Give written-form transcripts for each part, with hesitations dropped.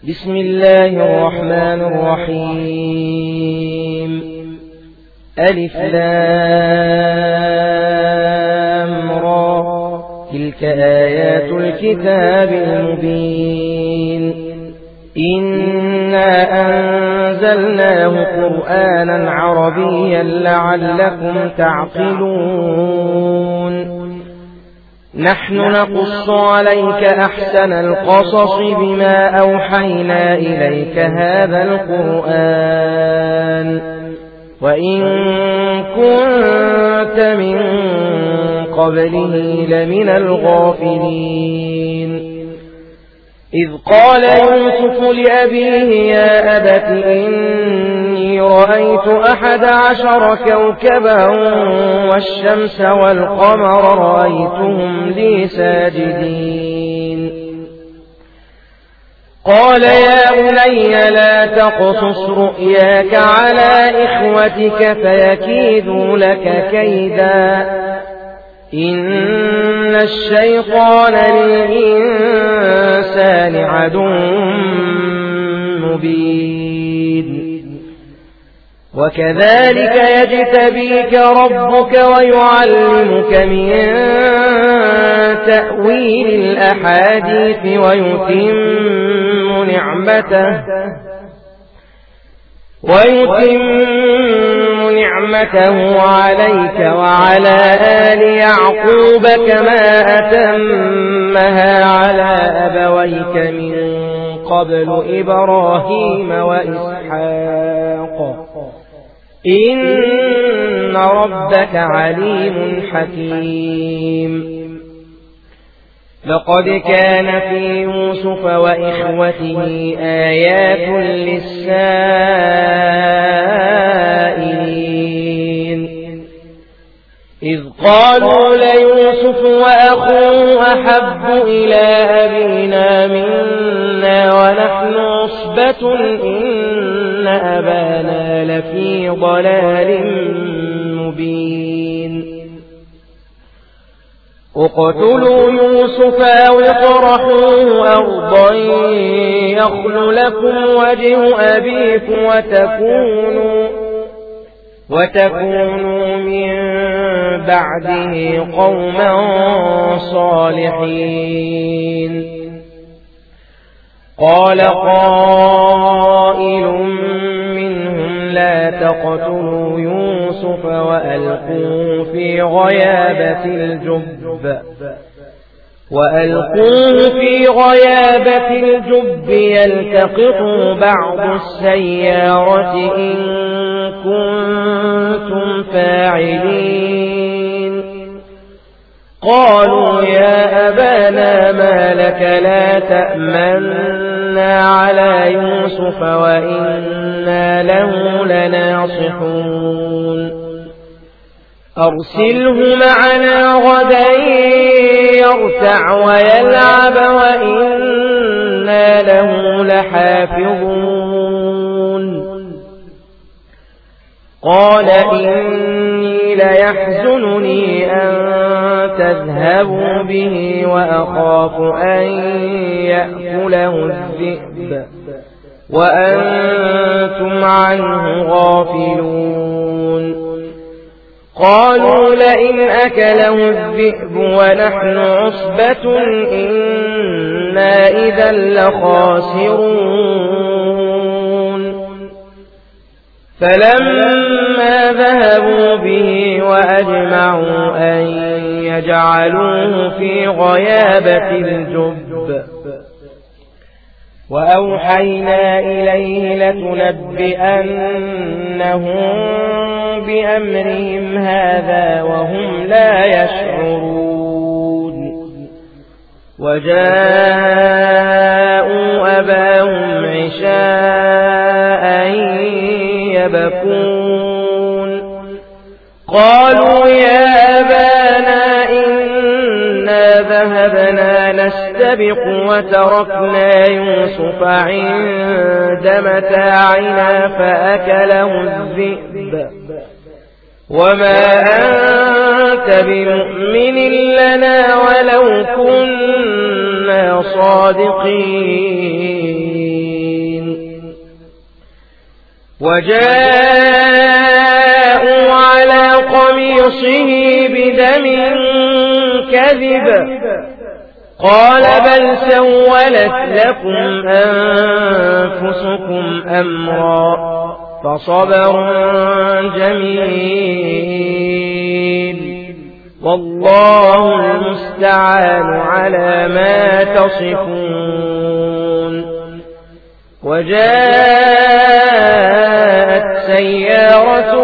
بسم الله الرحمن الرحيم ألف لام را تلك آيات الكتاب المبين إنا أنزلناه قرآنا عربيا لعلكم تعقلون نحن نقص عليك أحسن القصص بما أوحينا إليك هذا القرآن وإن كنت من قبله لمن الغافلين إذ قال يوسف لأبيه يا أبت إني رأيت 11 كوكبا والشمس والقمر رأيتهم لي ساجدين قال يا بني لا تقصص رؤياك على إخوتك فيكيدوا لك كيدا إن الشيطان للإنسان عدو مبين وكذلك يجتبيك ربك ويعلمك من تأويل الأحاديث ويتم نعمته عليك وعلى آل يعقوب كما أتمها على أبويك من قبل إبراهيم وإسحاق إن ربك عليم حكيم لقد كان في يوسف وإخوته آيات للسائلين إذ قالوا ليوسف وأخوه أحب إلى أبينا منا ونحن عصبة إن أبانا لفي ضلال مبين اقتلوا يوسف أو اطرحوه أرضا يخل لكم وجه أبيكم وتكونوا من بعده قوما صالحين قال قائل منهم لا تقتلوا يوسف وألقوه في غيابة الجب يلتقطوا بعض السيارة إن كنتم فاعلين قالوا يا أبانا ما لك لا تأمنا على يوسف وإنا له لناصحون أرسله معنا غدا يرتع ويلعب وإنا له لحافظون قال إني ليحزنني أن تذهبوا به وأخاف أن يأكله الذئب وأنتم عنه غافلون قالوا لئن أكله الذئب ونحن عصبة إنا إذا لخاسرون فلما ذهبوا به وأجمعوا أن يجعلوه في غيابة الجب وأوحينا إليه لتنبئنهم بأمرهم هذا وهم لا يشعرون وجاءوا أباهم عشاء يبكون قالوا يا أبانا إنا ذهبنا نستبق وتركنا يوسف عند متاعنا فأكله الذئب وما أنت بمؤمن لنا ولو كنا صادقين وجاءوا على قميصه بدم كذب قال بل سولت لكم أنفسكم أمرا فصبر جميل والله المستعان على ما تصفون. وجاءت سيارة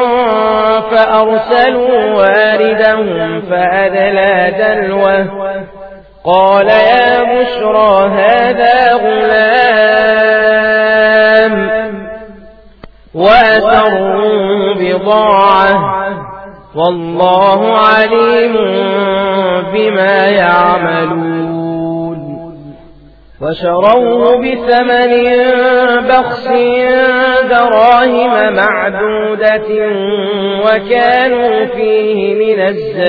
فأرسلوا واردهم فأدلى دلوه قال يا بشرى هذا غلام وأسروا بضاعة والله عليم بما يعملون. وشروه بثمن بخس دراهم معدودة وكانوا فيه من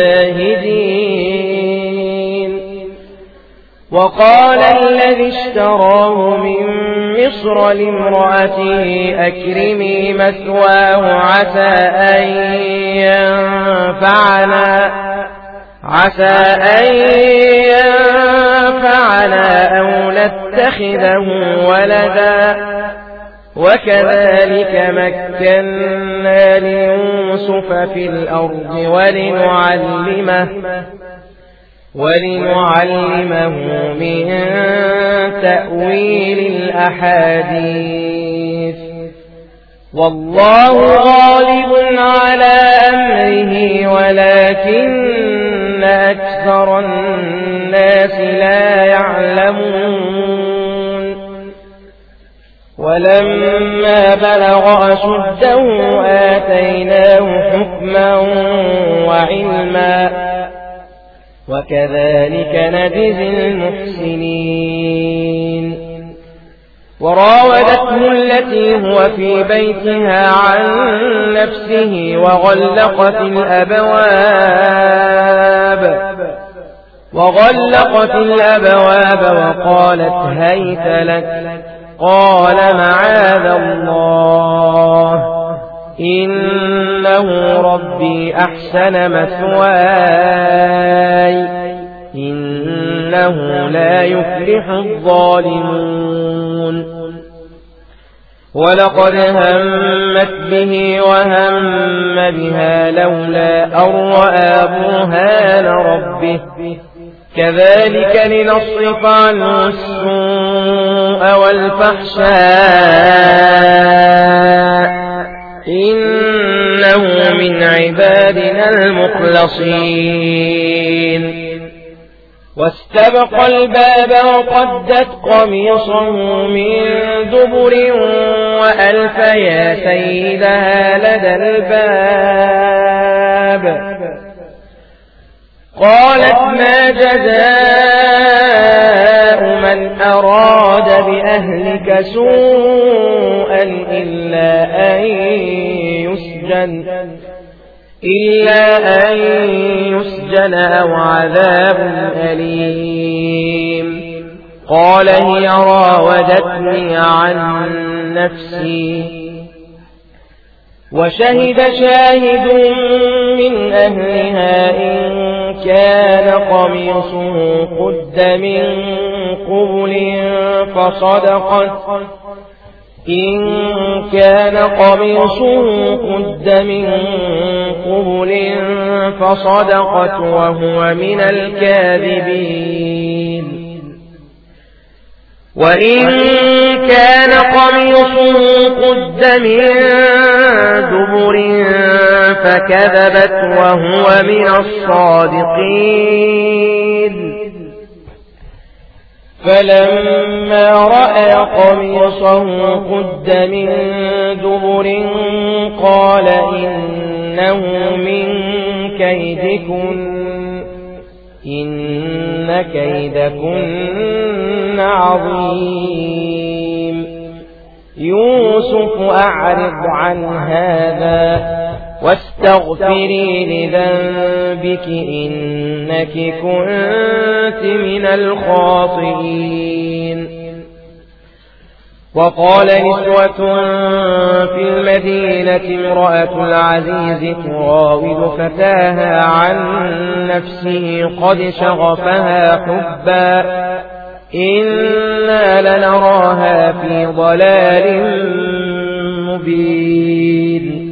الزاهدين. وقال الذي اشتراه من مصر لامرأته أكرمي مثواه عسى أن ينفعنا أو نتخذه ولدا وكذلك مكنا ليوسف في الأرض ولنعلمه من تأويل الأحاديث والله غالب على أمره ولكن أكثر الناس لا يعلمون. ولما بلغ أشده آتيناه حكما وعلما وكذلك نجزي المحسنين. وراودته التي هو في بيتها عن نفسه وغلقت الأبواب وقالت هيت لك قال معاذ الله إنه ربي أحسن مثواي إنه لا يفلح الظالمون. ولقد همت به وهم بها لولا أن رأى برهان ربه كذلك لنصرف عنه السوء والفحشاء إنه من عبادنا المخلصين. واستبق الباب وقدت قميصه من دبر وألف يا سيدها لدى الباب قالت ما جزاء من أراد بأهلك سوءا إلا أن يسجن أو عذاب أليم. قال هي راودتني عن نفسي وشهد شاهد من أهلها إن كان قميصه قد من قبل فصدقت وهو من الكاذبين. وإن كان قميصه قد من دبر فكذبت وهو من الصادقين. فلما رأى قميصه قد من دبر قال إنه من كيدكن إن كيدكن عظيم. يوسف أعرض عن هذا واستغفري لذنبك إنك كنت من الخاطئين. وقال نسوة في المدينة امرأة العزيز تراود فتاها عن نفسه قد شغفها حبا إنا لنراها في ضلال مبين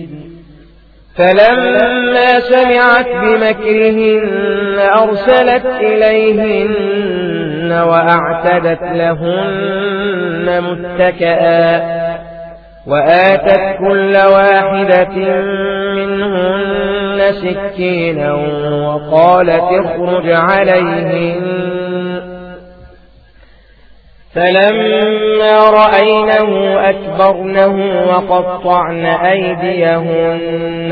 فلما سمعت بمكرهن أرسلت إليهن وأعتدت لهن متكئا وآتت كل واحدة منهن سكينا وقالت اخرج عليهن فلما رأينه أكبرنه وقطعن أيديهن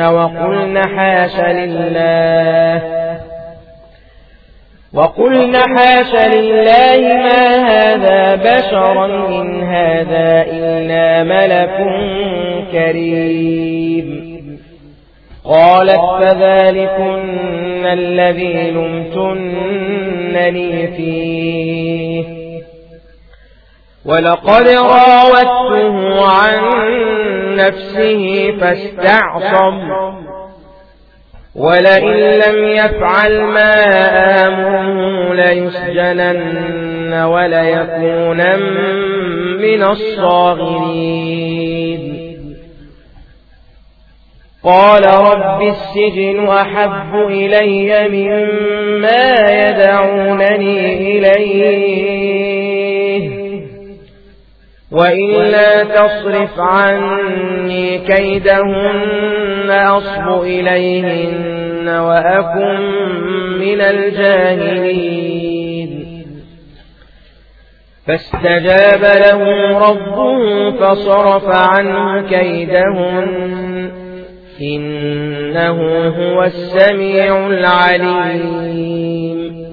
وقلن حاش لله ما هذا بشرا إن هذا إلا ملك كريم قالت فذلكن الذي لمتنني فيه ولقد راودته عن نفسه فاستعصم ولئن لم يفعل ما آمره ليسجنن وليكونن من الصاغرين قال رب السجن أحب إلي مما يدعونني إليه وإلا تصرف عني كيدهن أصب إليهن وأكن من الجاهلين فاستجاب له ربه فصرف عنه كيدهن إنه هو السميع العليم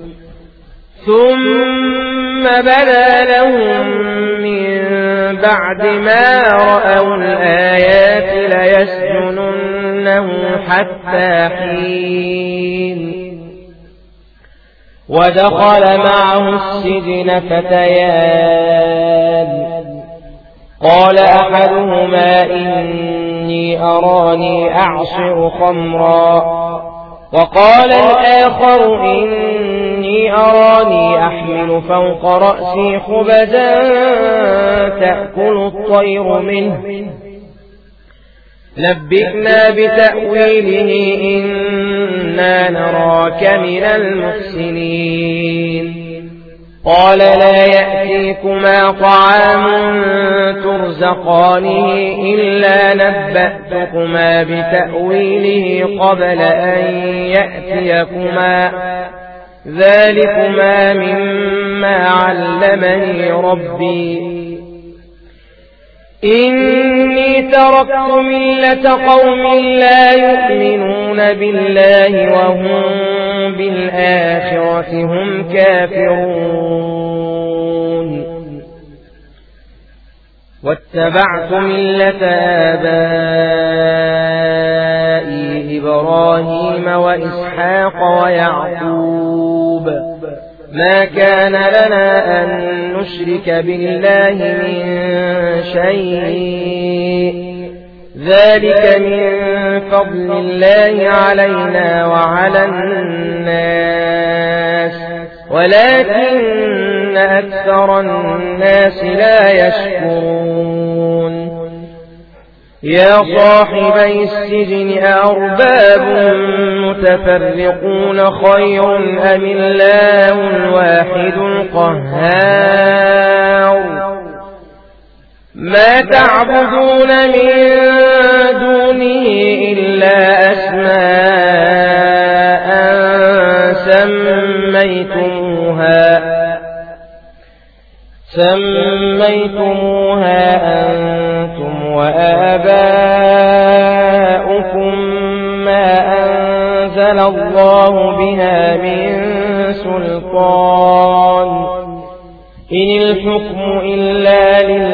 ثم بدا لهم من بعد ما رأوا الآيات ليسجننه حتى حين ودخل معه السجن فتيان قال أحدهما إني أراني أعصر خمرا وقال الآخر إني أراني أحمل فوق رأسي خبزا تأكل الطير منه نبئنا بتأويله إنا نراك من المحسنين قال لا يأتيكما طعام ترزقانه إلا نبأتكما بتأويله قبل أن يأتيكما ذلكما مما علمني ربي إني تركت ملة قوم لا يؤمنون بالله وهم بالآخرة هم كافرون واتبعت ملة آبائي إبراهيم وإسحاق ويعقوب ما كان لنا أن نشرك بالله من شيء ذلك من فضل الله علينا وعلى الناس ولكن أكثر الناس لا يشكرون يا صاحبي السجن أأرباب متفرقون خير أم الله الواحد القهار ما تعبدون من دونه إلا أسماء سميتموها أنتم وآباؤكم ما أنزل الله بها من سلطان إن الحكم إلا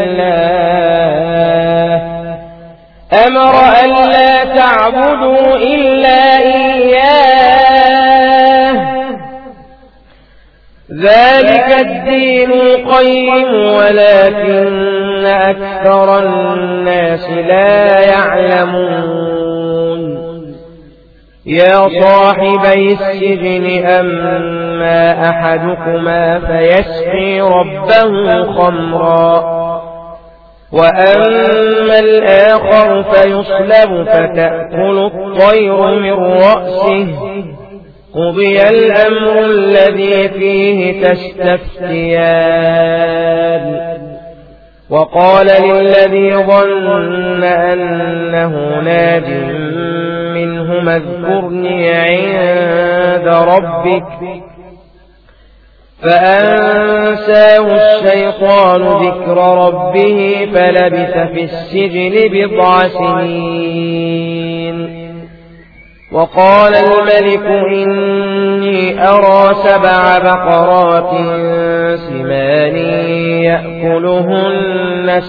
لله أمر أن لا تعبدوا إلا إياه ذلك الدين القيم ولكن أكثر الناس لا يعلمون يا صاحبي السجن أما أحدكما فيسقي ربه خمرا وأما الآخر فيصلب فتأكل الطير من رأسه قضي الأمر الذي فيه تستفتيان وقال للذي ظن أنه ناج منهما اذكرني عند ربك فأنساه الشيطان ذكر ربه فلبث في السجن بضع سنين وقال الملك إني أرى 7 بقرات سمان يأكلهن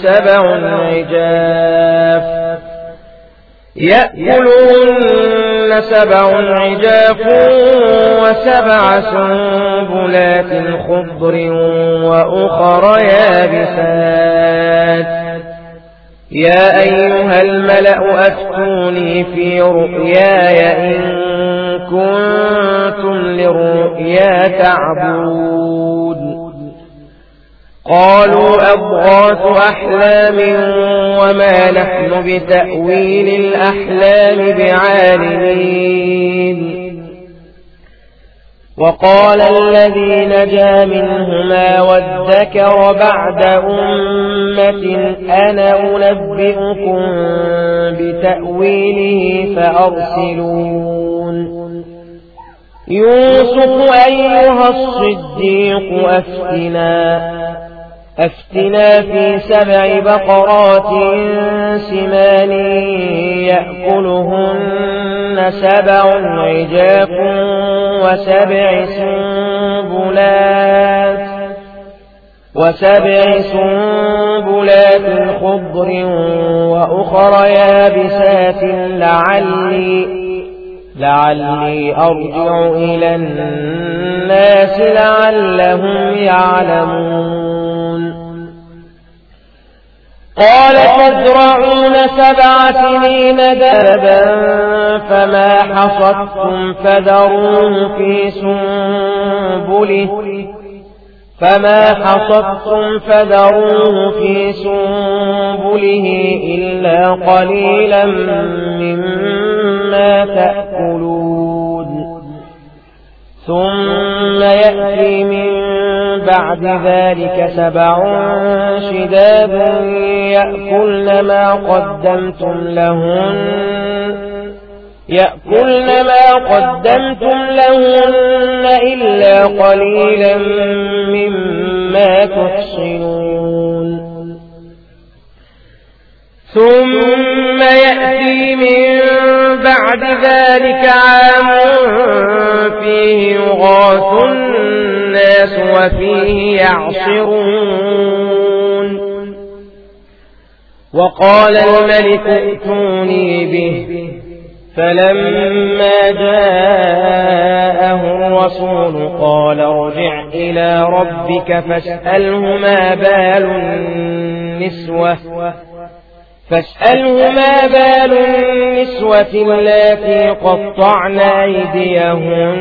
7 عجاف و7 سنبلات خضر وأخر يابسات يا أيها الملأ أفتوني في رؤياي إن كنتم للرؤيا تعبون قالوا أضغاث أحلام وما نحن بتأويل الأحلام بعالمين وقال الذي نجا منهما وادكر بعد أمة أنا أنبئكم بتأويله فأرسلون يوسف أيها الصديق أفتنا في 7 بقرات سمان يأكلهن 7 عجاف و7 سنبلات خضر وأخر يابسات لعلي أرجع إلى الناس لعلهم يعلمون قال تزرعون 7 سنين دابا فما حصدتم فذروه في سنبله إلا قليلا مما تأكلون ثم يأتي من بعد ذلك 7 شداد يأكلن ما قدمتم لهن إلا قليلا مما تحصنون ثم يأتي من بعد ذلك عام فيه يغاث الناس وفيه يعصرون وقال الملك ائتوني به فلما جاءه الرسول قال ارجع إلى ربك فاسأله ما بال النسوة اللاتي قطعن أيديهن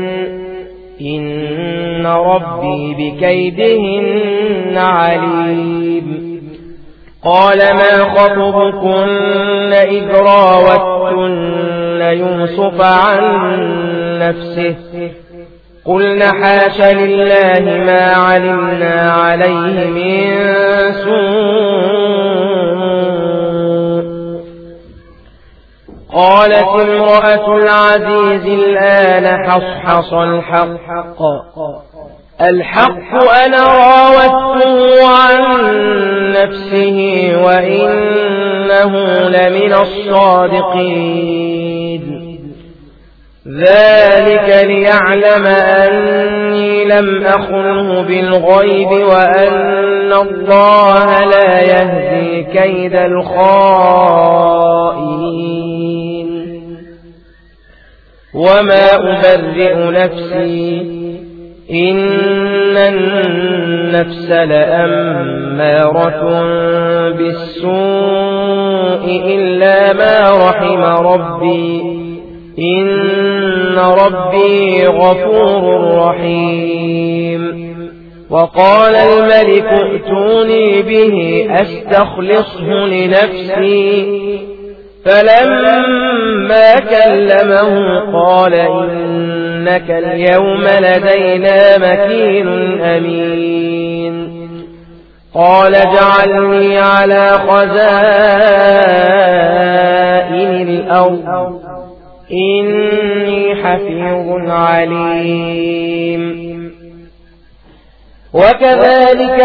إن ربي بكيدهن عليم قال ما خطبكن إذ راوتن يوسف عن نفسه قلنا حاش لله ما علمنا عليه من سوء قالت امرأة العزيز الآن حصحص الحق أنا راودته عن نفسه وإنه لمن الصادقين ذلك ليعلم أني لم أخنه بالغيب وأن الله لا يهدي كيد الخائنين وما أبرئ نفسي إن النفس لأمارة بالسوء إلا ما رحم ربي إن ربي غفور رحيم وقال الملك ائتوني به أستخلصه لنفسي فلما كلمه قال إنك اليوم لدينا مكين أمين قال اجعلني على خزائن الأرض إني حفيظ عليم وكذلك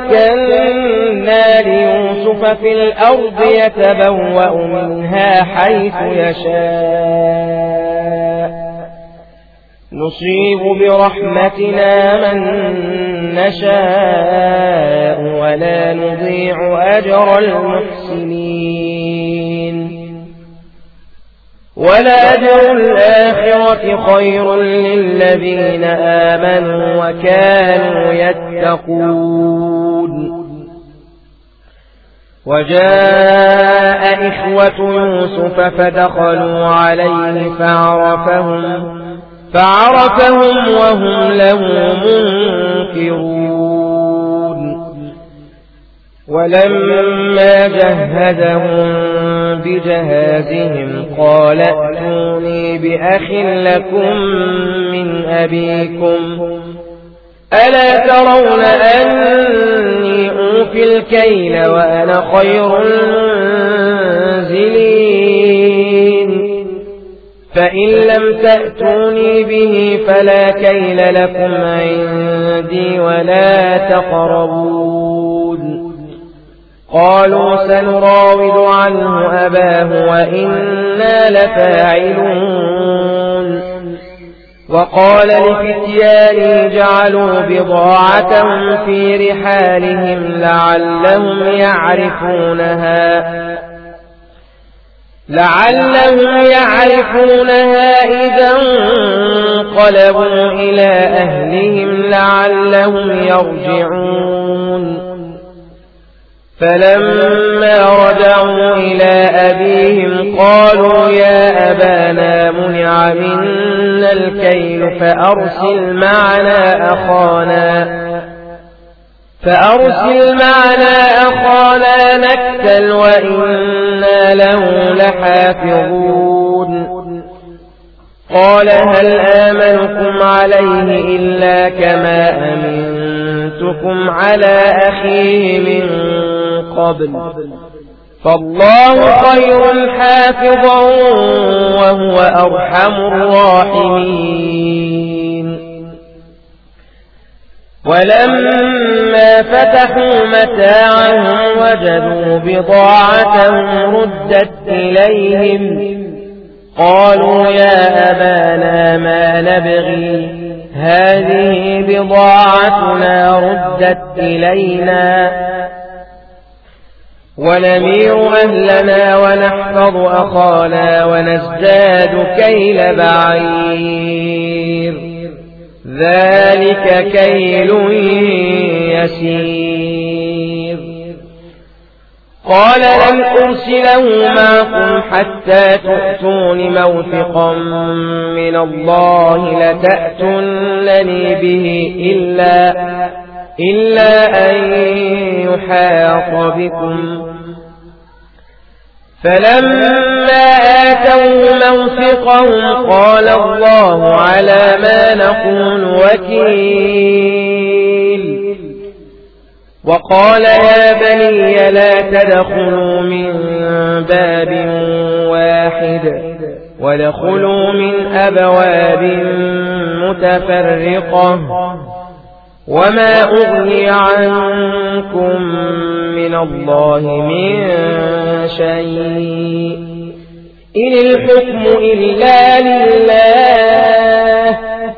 مكنا ليوسف في الأرض يتبوأ منها حيث يشاء نصيب برحمتنا من نشاء ولا نضيع أجر المحسنين ولأجر الآخرة خير للذين آمنوا وكانوا يتقون وجاء إخوة يوسف فدخلوا عليه فعرفهم وهم له منكرون ولما جهزهم بجهازهم قال ائتوني بأخ لكم من أبيكم ألا ترون أني أوفي الكيل وأنا خير المنزلين فإن لم تأتوني به فلا كيل لكم عندي ولا تقربون قالوا سنراود عنه أباه وإنا لفاعلون وقال لفتيانه جعلوا بضاعتهم في رحالهم لعلهم يعرفونها إذا انقلبوا إلى أهلهم لعلهم يرجعون فلما رجعوا إلى أبيهم قالوا يا أبانا منع منا الكيل فأرسل معنا أخانا نكتل وإنا له لحافظون قال هل آمنكم عليه إلا كما أمنتكم على أخيه من قبل فالله خير حافظا وهو أرحم الراحمين ولما فتحوا متاعهم وجدوا بضاعتهم ردت إليهم قالوا يا أبانا ما نبغي هذه بضاعتنا ردت إلينا ونمير أهلنا ونحفظ أخانا ونزداد كيل بعير ذلك كيل يسير قال لن أرسله معكم حتى تؤتون موثقا من الله لتأتونني به إلا أن يحاط بكم فلما آتوا موثقهم قال الله على ما نقول وكيل وقال يا بني لا تدخلوا من باب واحد ودخلوا من أبواب متفرقة وما أغني عنكم من الله من شيء إن الحكم إلا لله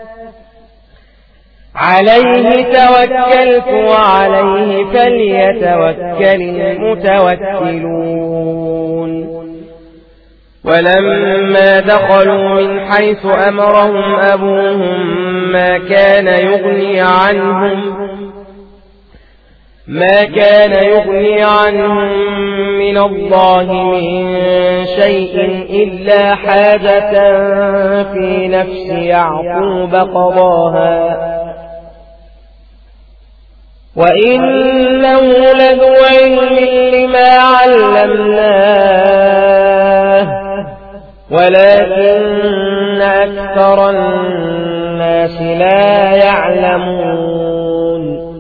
عليه توكلت وعليه فليتوكل المتوكلون ولما دخلوا من حيث أمرهم أبوهم ما كان يغني عنهم من الله من شيء إلا حاجة في نفس يعقوب قضاها وإنه لذو علم لما علمناه ولكن أكثر الناس لا يعلمون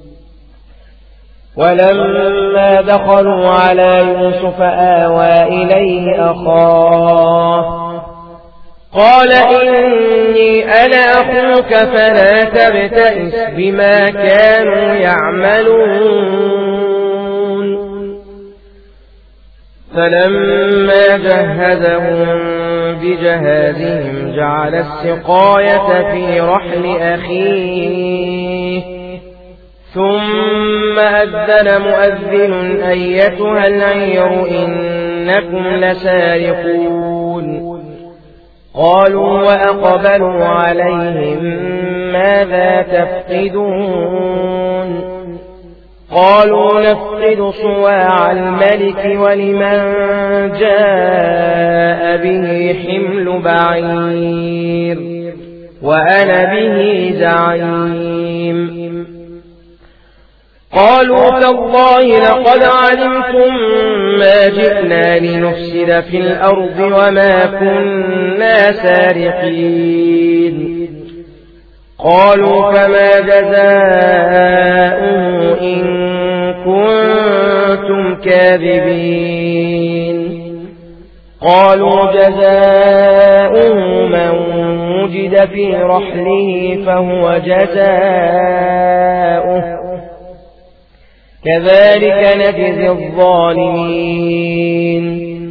ولما دخلوا على يوسف آوى إليه أخاه قال إني أنا أخوك فلا تبتئس بما كانوا يعملون فلما جهزهم بجهازهم جعل السقاية في رحل أخيه ثم أذن مؤذن أيتها العير إنكم لسارقون قالوا وأقبلوا عليهم ماذا تفقدون قالوا نفقد صواع الملك ولمن جاء به حمل بعير وأنا به زعيم قالوا تالله لقد علمتم ما جئنا لنفسد في الأرض وما كنا سارقين قالوا فما جزاؤه إن كنتم كاذبين قالوا جزاؤه من وجد في رحله فهو جزاؤه كذلك نجزي الظالمين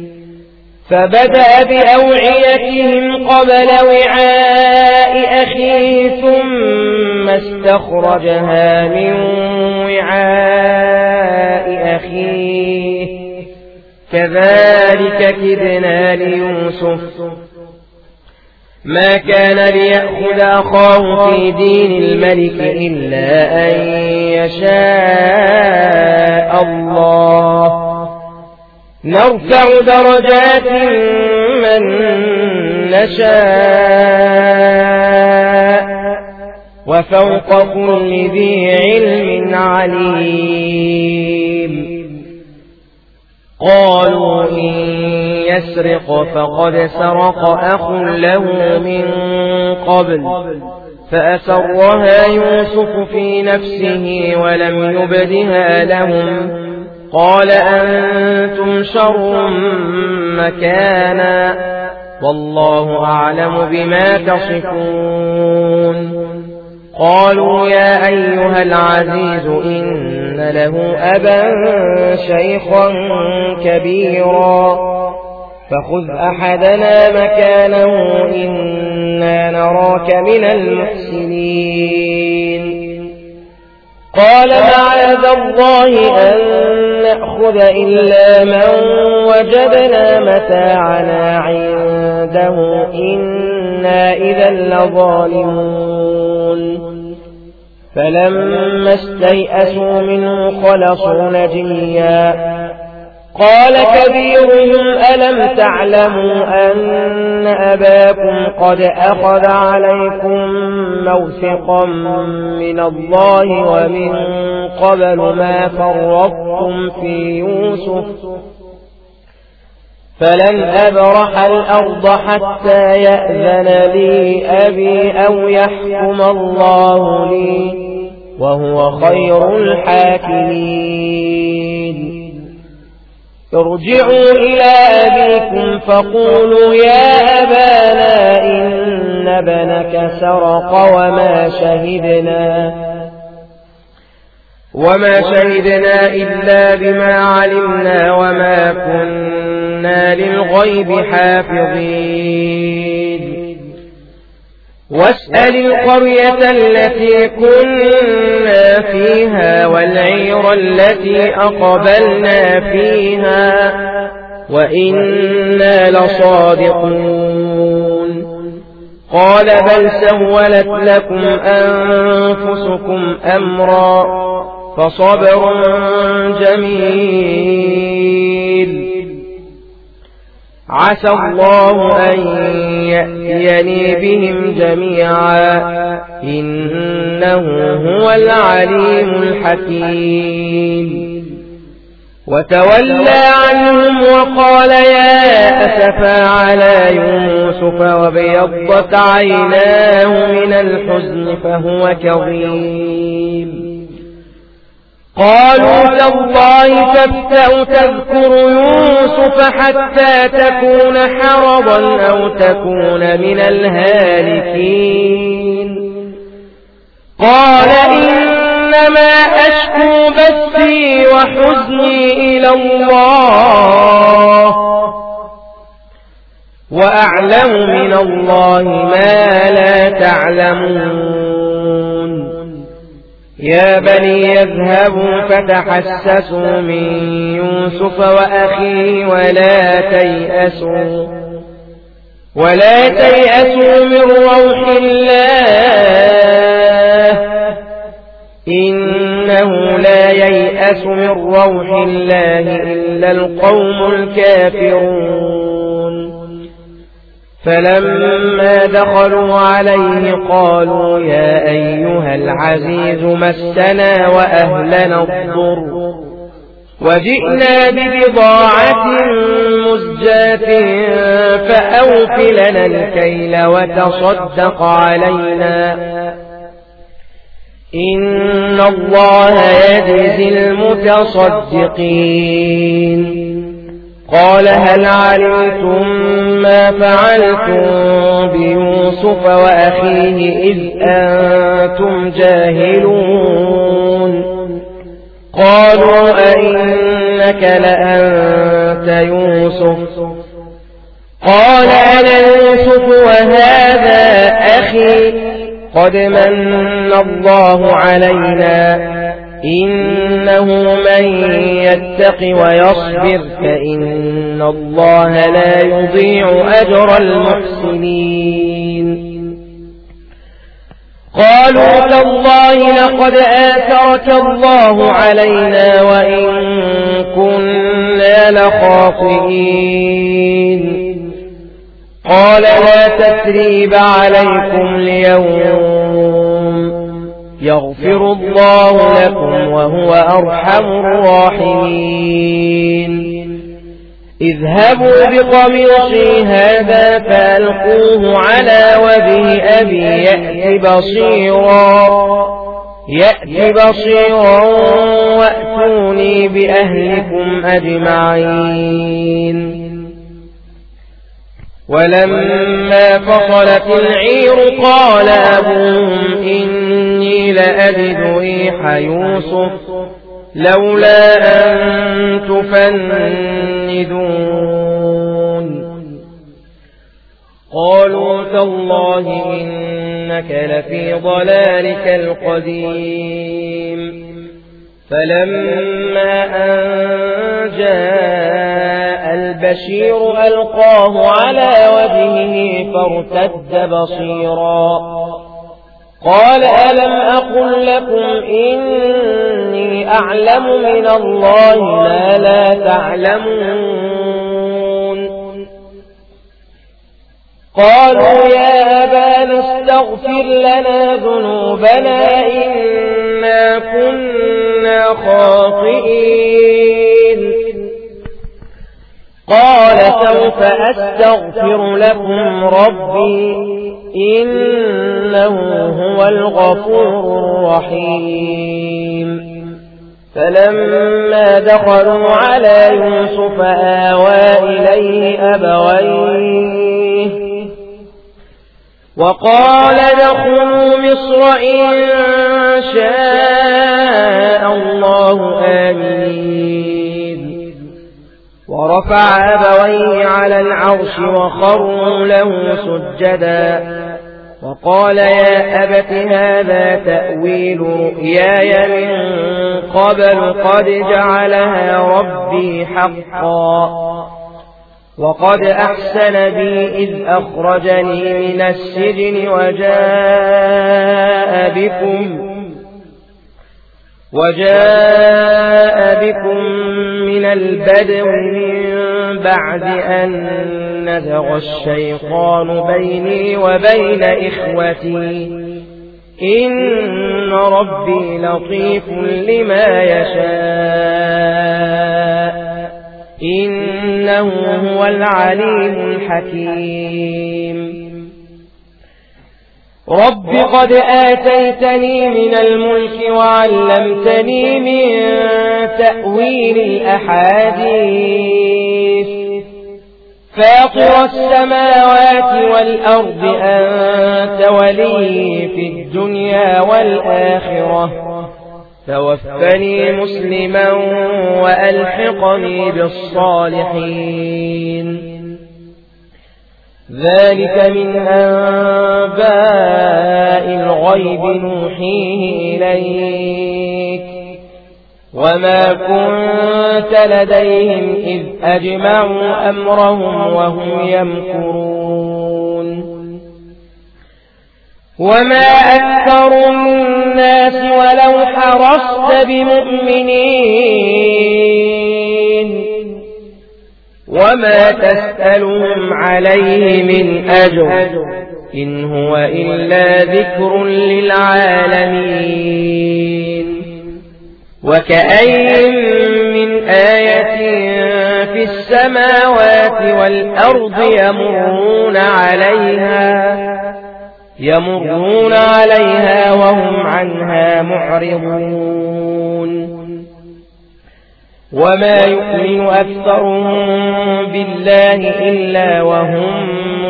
فبدأ بأوعيتهم قبل وعاء أخيه ثم استخرجها من وعاء أخيه كذلك كدنا ليوسف ما كان ليأخذ أخاه في دين الملك إلا أن يشاء الله نرفع درجات من نشاء وفوق كل ذي علم عليم قالوا إن يسرق فقد سرق أخ له من قبل فأسرها يوسف في نفسه ولم يبدها لهم قال أنتم شر مكانا والله أعلم بما تصفون قالوا يا أيها العزيز إن له أبا شيخا كبيرا فخذ أحدنا مكانه إنا نراك من المحسنين قال معاذ الله أن نأخذ إلا من وجدنا متاعنا عنده إنا إذا لظالمون فلما استيئسوا منه خلصوا نجيا قال كبيرهم ألم تعلموا أن أباكم قد أخذ عليكم موثقا من الله ومن قبل ما فرطتم في يوسف فلن أبرح الأرض حتى يأذن لي أبي أو يحكم الله لي وهو خير الحاكمين ارجعوا إلى أبيكم فقولوا يا أبانا إن ابنك سرق وما شهدنا إلا بما علمنا وما كنا للغيب حافظين واسأل القرية التي كنا فيها والعير التي أقبلنا فيها وإنا لصادقون قال بل سولت لكم أنفسكم أمرا فصبر جميل عسى الله أن يأتيني بهم جميعا إنه هو العليم الحكيم وتولى عنهم وقال يا أسفا على يوسف وابيضت عيناه من الحزن فهو كظيم قالوا تالله تفتأ تذكر يوسف حتى تكون حرضا أو تكون من الهالكين قال إنما أشكو بثي وحزني إلى الله وأعلم من الله ما لا تعلمون يا بني يذهبوا فتحسسوا من يوسف وأخيه ولا تيأسوا من روح الله إنه لا ييأس من روح الله إلا القوم الكافرون فلما دخلوا عليه قالوا يا أيها العزيز مسنا وأهلنا الضر وجئنا ببضاعة مزجاة فأوف لنا الكيل وتصدق علينا إن الله يجزي المتصدقين قال هل علمتم ما فعلتم بيوسف وأخيه إذ أنتم جاهلون قالوا أئنك لأنت يوسف قال أنا يوسف وهذا أخي قد من الله علينا إنه من يتق ويصبر فإن الله لا يضيع أجر المحسنين قالوا تالله لقد آثرك الله علينا وإن كنا لخاطئين قال لا تثريب عليكم اليوم يغفر الله لكم وهو أرحم الراحمين اذهبوا بقميصي هذا فألقوه على وجه أبي يأت بصيرا وأتوني بأهلكم أجمعين ولما فصلت العير قال أبوهم إني لأجد ريح يوسف لولا أن تفندون قالوا تالله إنك لفي ضلالك القديم فلما أن جاء البشير ألقاه على وجهه فارتد بصيرا قال ألم أقل لكم إني أعلم من الله ما لا تعلمون قالوا يا أبانا استغفر لنا ذنوبنا إنا كنا خاطئين قال سوف أستغفر لكم ربي إنه هو الغفور الرحيم فلما دخلوا على يوسف آوى إليه أبويه وقال ادخلوا مصر إن شاء الله آمين ورفع أبويه على العرش وخروا له سجدا وقال يا أبت هذا تأويل رؤياي من قبل قد جعلها ربي حقا وقد أحسن بي إذ أخرجني من السجن وجاء بكم من البدو من بعد أن نزغ الشيطان بيني وبين إخوتي إن ربي لطيف لما يشاء إنه هو العليم الحكيم رب قد آتيتني من الملك وعلمتني من تأويل الأحاديث فاطر السماوات والأرض أنت ولي في الدنيا والآخرة توفني مسلما وألحقني بالصالحين ذلك من أنباء الغيب نوحيه إليك وما كنت لديهم إذ أجمعوا أمرهم وهم يمكرون وما أكثر الناس ولو حرصت بمؤمنين وما تسألهم عليه من أجر إن هو إلا ذكر للعالمين وكأين من آية في السماوات والأرض يمرون عليها وهم عنها معرضون وما يؤمن أكثرهم بالله إلا وهم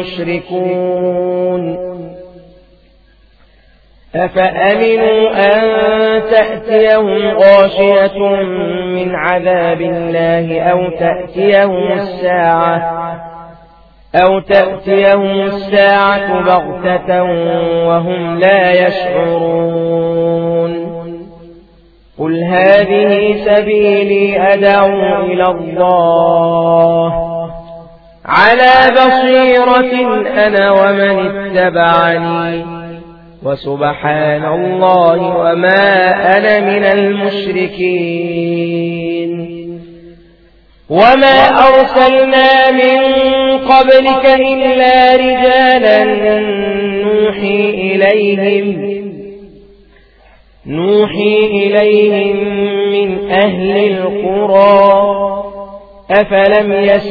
مشركون أفأمنوا أن تأتيهم غاشية من عذاب الله أو تأتيهم الساعة بغتة وهم لا يشعرون قل هذه سبيلي أدعو إلى الله على بصيرة أنا ومن اتبعني وسبحان الله وما أنا من المشركين وما أرسلنا من قبلك إلا رجالا نوحي إليهم من أهل القرى أفلم يسيروا